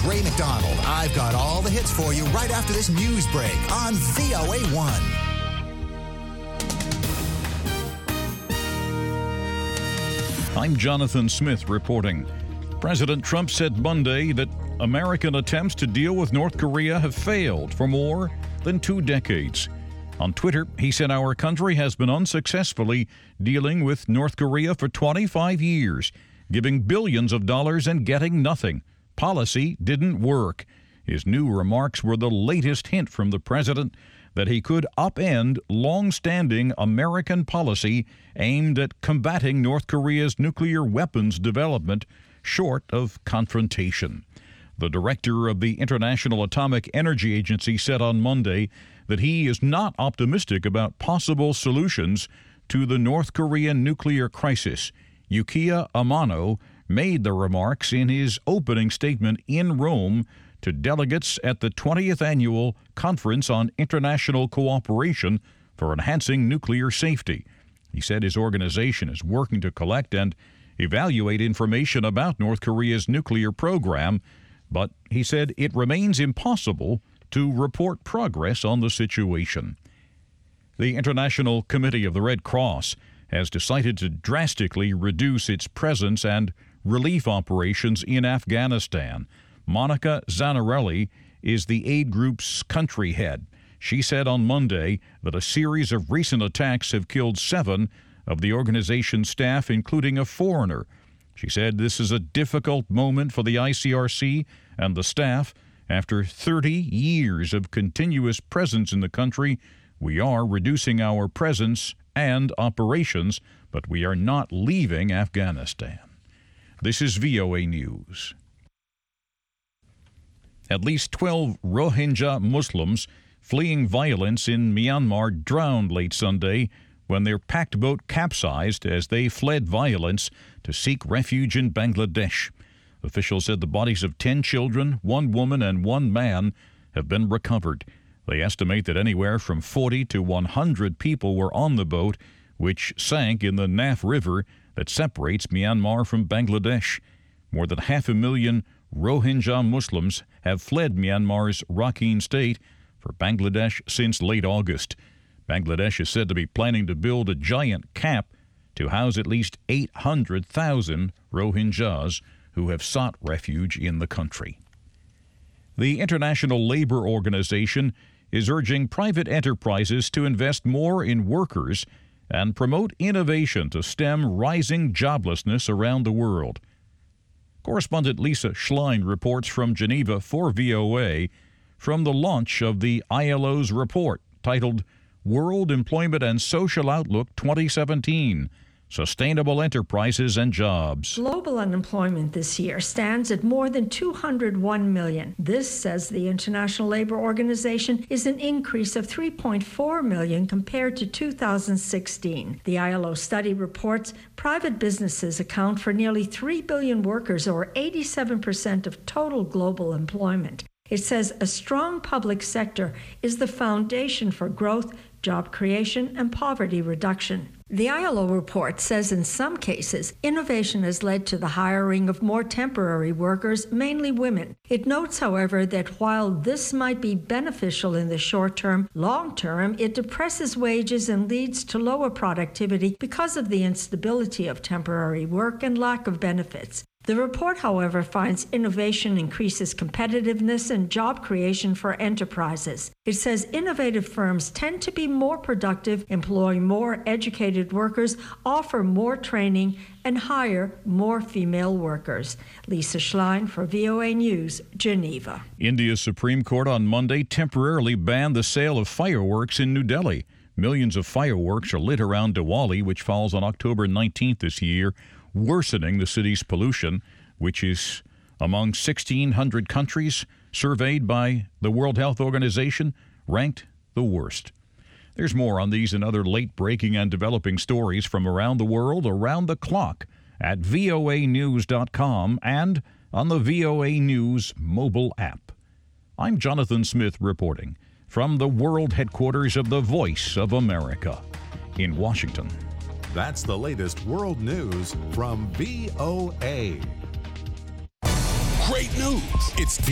Ray McDonald. I've got all the hits for you right after this news break on VOA1. I'm Jonathan Smith reporting. President Trump said Monday that American attempts to deal with North Korea have failed for more than 2 decades. On Twitter, he said our country has been unsuccessfully dealing with North Korea for 25 years, giving billions of dollars and getting nothing. Policy didn't work. His new remarks were the latest hint from the president that he could upend long-standing American policy aimed at combating North Korea's nuclear weapons development short of confrontation. The director of the International Atomic Energy Agency said on Monday that he is not optimistic about possible solutions to the North Korean nuclear crisis. Yukiya Amano made the remarks in his opening statement in Rome to delegates at the 20th Annual Conference on International Cooperation for Enhancing Nuclear Safety. He said his organization is working to collect and evaluate information about North Korea's nuclear program, but he said it remains impossible to report progress on the situation. The International Committee of the Red Cross has decided to drastically reduce its presence and relief operations in Afghanistan. Monica Zanarelli is the aid group's country head. She said on Monday that a series of recent attacks have killed 7 of the organization's staff, including a foreigner. She said this is a difficult moment for the ICRC and the staff. After 30 years of continuous presence in the country, we are reducing our presence and operations, but we are not leaving Afghanistan. This is VOA News. At least 12 Rohingya Muslims fleeing violence in Myanmar drowned late Sunday when their packed boat capsized as they fled violence to seek refuge in Bangladesh. Officials said the bodies of 10 children, 1 woman, and 1 man have been recovered. They estimate that anywhere from 40 to 100 people were on the boat, which sank in the Naf River that separates Myanmar from Bangladesh. More than 500,000 Rohingya Muslims have fled Myanmar's Rakhine state for Bangladesh since late August. Bangladesh is said to be planning to build a giant camp to house at least 800,000 Rohingyas who have sought refuge in the country. The International Labor Organization is urging private enterprises to invest more in workers and promote innovation to stem rising joblessness around the world. Correspondent Lisa Schlein reports from Geneva for VOA from the launch of the ILO's report titled World Employment and Social Outlook 2017, Sustainable Enterprises and Jobs. Global unemployment this year stands at more than 201 million. This, says the International Labor Organization, is an increase of 3.4 million compared to 2016. The ILO study reports private businesses account for nearly 3 billion workers, or 87% of total global employment. It says a strong public sector is the foundation for growth, job creation, and poverty reduction. The ILO report says in some cases, innovation has led to the hiring of more temporary workers, mainly women. It notes, however, that while this might be beneficial in the short term, long term, it depresses wages and leads to lower productivity because of the instability of temporary work and lack of benefits. The report, however, finds innovation increases competitiveness and job creation for enterprises. It says innovative firms tend to be more productive, employ more educated workers, offer more training, and hire more female workers. Lisa Schlein for VOA News, Geneva. India's Supreme Court on Monday temporarily banned the sale of fireworks in New Delhi. Millions of fireworks are lit around Diwali, which falls on October 19th this year, worsening the city's pollution, which is among 1,600 countries surveyed by the World Health Organization, ranked the worst. There's more on these and other late-breaking and developing stories from around the world, around the clock, at voanews.com and on the VOA News mobile app. I'm Jonathan Smith reporting from the world headquarters of the Voice of America in Washington. That's the latest world news from VOA. Great news. It's